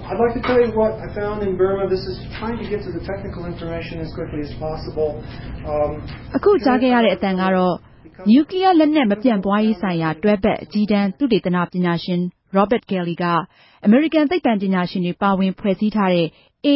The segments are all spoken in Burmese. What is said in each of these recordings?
I'd like to tell you what I found in Burma. This is trying to get to the technical information as quickly as possible. အခုကြားခဲ့ရတဲ့အတန်ကတော့နျူကလ িয়ার လက်နက်မပြန့်ပွားရေးဆိုင်ရာတွဲဘက်အကြီးတန်းသုတေသနပညာရှင် Robert Kelly ကအမေရိကန်သိပ္ပံပညာရှင်တွေပါဝင်ဖွဲ့စည်းထားတဲ့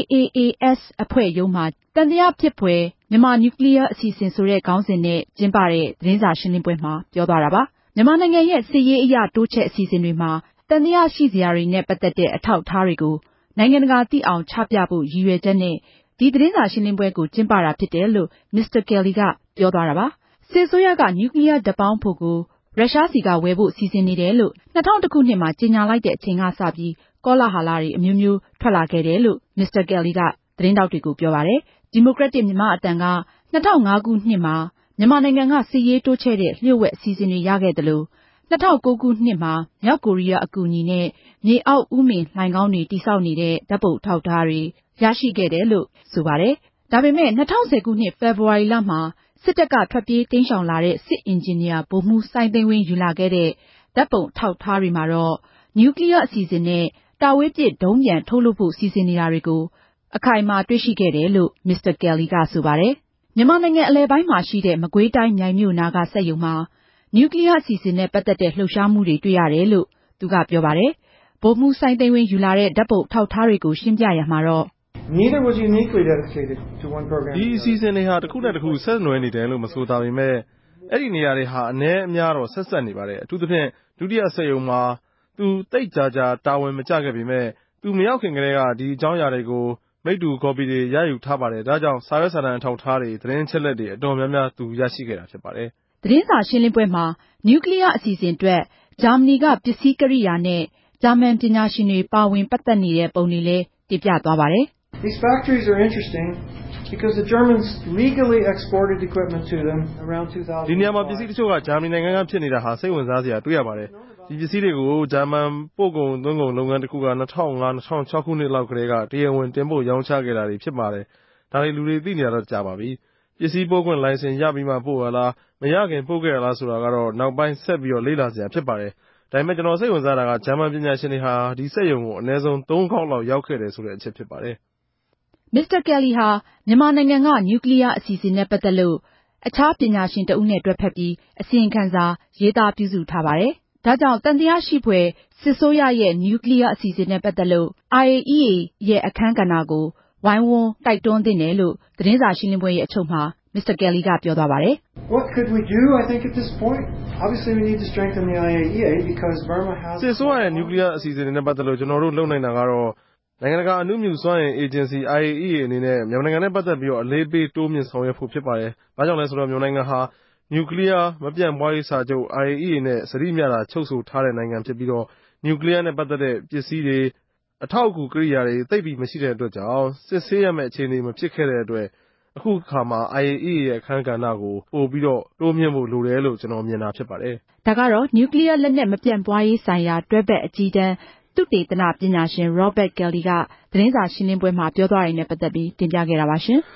AAAS အဖွဲ့ရုံးမှာသံသယဖြစ်ဖွယ်မြန်မာနျူကလ িয়ার အစီအစဉ်ဆိုတဲ့ခေါင်းစဉ်နဲ့ကျင်းပတဲ့သတင်းစာရှင်းလင်းပွဲမှာပြောသွားတာပါ။မြန်မာနိုင်ငံရဲ့စစ်ရေးအရတိုးချဲ့အစီအစဉ်တွေမှာသံသယရှိစရာတွေနဲ့ပတ်သက်တဲ့အထောက်အထားတွေကိုနိုင်ငံတကာသိအောင်ချပြဖို့ရည်ရွယ်ချက်နဲ့ဒီသတင်းစာရှင်းလင်းပွဲကိုကျင်းပတာဖြစ်တယ်လို့ Mr. Kelly ကပြောသွားတာပါ။စစ်အစိုးရကနျူကလ িয়ার ဓာတ်ပေါင်းဖိုကိုရုရှားဆီကဝယ်ဖို့စီစဉ်နေတယ်လို့2000ခုနှစ်မှာကြေညာလိုက်တဲ့အချိန်ကစပြီးကောလဟာလတွေအမျိုးမျိုးထွက်လာခဲ့တယ်လို့ Mr. Kelly ကသတင်းထောက်တွေကိုပြောပါတယ်။ဒီမိုကရက်တစ်မြန်မာအသံက2005ခုနှစ်မှာမြန်မာနိုင်ငံကစစ်ရေးတိုးချဲ့တဲ့လျှို့ဝှက်အစီအစဉ်တွေရခဲ့တယ်လို့2009ခုနှစ်မှာမြောက်ကိုရီးယားအကူအညီနဲ့မြေအောက်ဥမင်လှိုဏ်ခေါင်းတွေတည်ဆောက်နေတဲ့ဓာတ်ပုံထောက်ထားတွေရရှိခဲ့တယ်လို့ဆိုပါတယ်။ဒါပေမဲ့2010ခုနှစ်ဖေဖော်ဝါရီလမှာစစ်တပ်ကထွက်ပြေးတိမ်းရှောင်လာတဲ့စစ်အင်ဂျင်နီယာဗိုလ်မှူးစိုင်းသိန်းဝင်းယူလာခဲ့တဲ့ဓာတ်ပုံထောက်ထားတွေမှာတော့နျူကလ িয়ার အစီအစဉ်နဲ့တာဝေးပစ်ဒုံးပျံထုတ်လုပ်ဖို့စီစဉ်နေတာတွေကိုအခိုင်အမာတွေ့ရှိခဲ့တယ်လို့ Mr. Kelly ကဆိုပါတယ်။မြန်မာနိုင်ငံအလယ်ပိုင်းမှာရှိတဲ့မကွေးတိုင်းမြိုင်မြို့နာကစက်ရုံမှာနျူကလ িয়ার အစီအစဉ်နဲ့ပတ်သက်တဲ့လှုပ်ရှားမှုတွေတွေ့ရတယ်လို့သူကပြောပါတယ်။ဗိုလ်မှူးစိုင်းသိန်းဝင်းယူလာတဲ့ဓာတ်ပုံထောက်ထားတွေကိုရှင်းပြရမှာတော့ Neither was uniquely dedicated to one program. ဒီအစီအစဉ်တွေဟာတစ်ခုနဲ့တစ်ခုဆက်နွယ်နေတယ်လို့မဆိုတာပေမဲ့အဲ့ဒီနေရာတွေဟာအနည်းအများတော့ဆက်နေပါတယ်။အထူးသဖြင့်ဒုတိယစက်ရုံမှာသူတိတ်ကြာတာဝန်မကျခဲ့ပေမဲ့သူမရောက်ခင်ကတည်းကဒီအကြောင်းအရာတွေကိုမိတ္တူကော်ပီတွေရယူထားပါတယ်။ဒါကြောင့်စာရွက်စာတမ်းအထောက်အထားတွေသတင်းချက်လက်တွေအတော်များများသူရရှိခဲ့တာဖြစ်ပါတယ်။သတင်းစာရှင်းလင်းပွဲမှာနျူကလ িয়ার အစီအစဉ်အတွက်ဂျာမနီကပစ္စည်းကိရိယာနဲ့ဂျာမန်ပညာရှင်တွေပါဝင်ပတ်သက်နေတဲ့ပုံတွေလည်းတင်ပြသွားပါတယ်။ These factories are interesting because the Germans legally exported equipment to them around 2005. ဒီနေရာမှာပစ္စည်းတချို့ကဂျာမနီနိုင်ငံကဖြစ်နေတာဟာစိတ်ဝင်စားစရာတွေ့ရပါတယ်။ဒီပစ္စည်းတွေကိုဂျာမန်ပို့ကုန်သွင်းကုန်လုပ်ငန်းတစ်ခုက2005-2006ခုနှစ်လောက်ကတည်းကတရားဝင်တင်ပို့ရောင်းချခဲ့တာတွေဖြစ်ပါတယ်။ဒါတွေလူတွေသိနေတာတော့ကြာပါပြီ။ပစ္စည်းပို့ခွင့်လိုင်စင်ရပြီးမှပို့ရလားမရခင်ပို့ခဲ့ရလားဆိုတာကတော့နောက်ပိုင်းဆက်ပြီးလေ့လာစရာဖြစ်ပါတယ်။ဒါပေမဲ့ကျွန်တော်စိတ်ဝင်စားတာကဂျာမန်ပညာရှင်တွေဟာဒီစက်ရုံကိုအနည်းဆုံး3ခေါက်လောက်ရောက်ခဲ့တယ်ဆိုတဲ့အချက်ဖြစ်ပါတယ်။ Mr. Kelly ဟာမြန်မာနိုင်ငံကနျူကလ িয়ার အစီအစဉ်နဲ့ပတ်သက်လို့အခြားပညာရှင်တဦးနဲ့တွဲဖက်ပြီးအစီရင်ခံစာရေးသားပြုစုထားပါတယ်။ဒါကြောင့်သံသယရှိဖွယ်စစ်အစိုးရရဲ့နျူကလ িয়ার အစီအစဉ်နဲ့ပတ်သက်လို့ IAEA ရဲ့အခန်းကဏ္ဍကိုဝိုင်းဝန်းတိုက်တွန်းသင့်တယ်လို့သတင်းစာရှင်းလင်းပွဲရဲ့အချုပ်မှာ Mr. Kelly ကပြောသွားပါတယ်။ What could we do? I think at this point, obviously we need to strengthen the IAEA because Burma has. စစ်အစိုးရရဲ့နျူကလ িয়ার အစီအစဉ်တွေနဲ့ပတ်သက်လို့ကျွန်တော်တို့လုပ်နိုင်တာကတော့နိုင်ငံတကာအနုမြူစွမ်းအင်အေဂျင်စီ IAEA အနေနဲ့မြန်မာနိုင်ငံနဲ့ပတ်သက်ပြီးအလေးပေးတိုးမြင့်ဆောင်ရွက်ဖို့ဖြစ်ပါတယ်။ဘာကြောင့်လဲဆိုတော့မြန်မာနိုင်ငံဟာနျူကလ িয়ার မပြန့်ပွားရေးစာချုပ် IAEA နဲ့စတိမျှတာချုပ်ဆိုထားတဲ့နိုင်ငံဖြစ်ပြီးတော့နျူကလ িয়ার နဲ့ပတ်သက်တဲ့ပစ္စည်းတွေအထောက်အကူကိရိယာတွေသိပ်ပြီးမရှိတဲ့အတွက်ကြောင့်စစ်ဆေးရမယ့်အခြေအနေမဖြစ်ခဲ့တဲ့အတွက်အခုအခါမှာ IAEA ရဲ့အခန်းကဏ္ဍကိုပို့ပြီးတော့တိုးမြင့်ဖို့လိုတယ်လို့ကျွန်တော်မြင်တာဖြစ်ပါတယ်။ဒါကတော့နျူကလ িয়ার လက်နက်မပြန့်ပွားရေးဆိုင်ရာတွဲဘက်အကြီးတန်းသုတေသနပညာရှင် Robert Kelly ကသတင်းစာရှင်းလင်းပွဲမှာပြောသွားတာနဲ့ပတ်သက်ပြီးတင်ပြခဲ့တာပါရှင်။